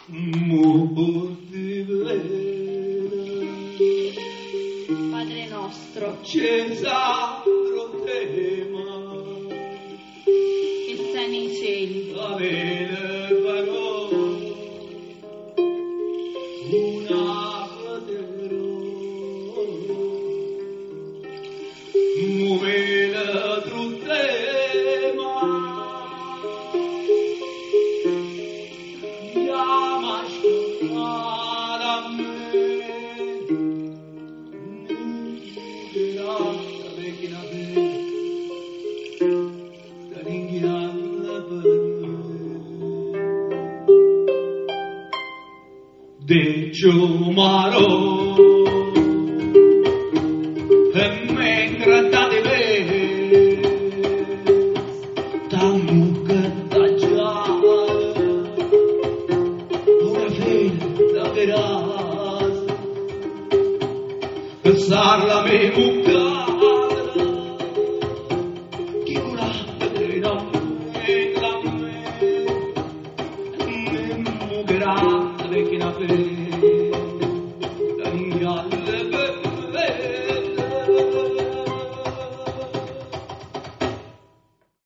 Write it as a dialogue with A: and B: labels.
A: Padre nostro,
B: Cesaro tema,
A: che sei nei cieli,
B: avere parola, una patero, muovere truttema, chiama stonare a me. De Giumaro e mentre date me t'ammucca da già una fila veras sarla me muccata chi curate da me muccherà che na fe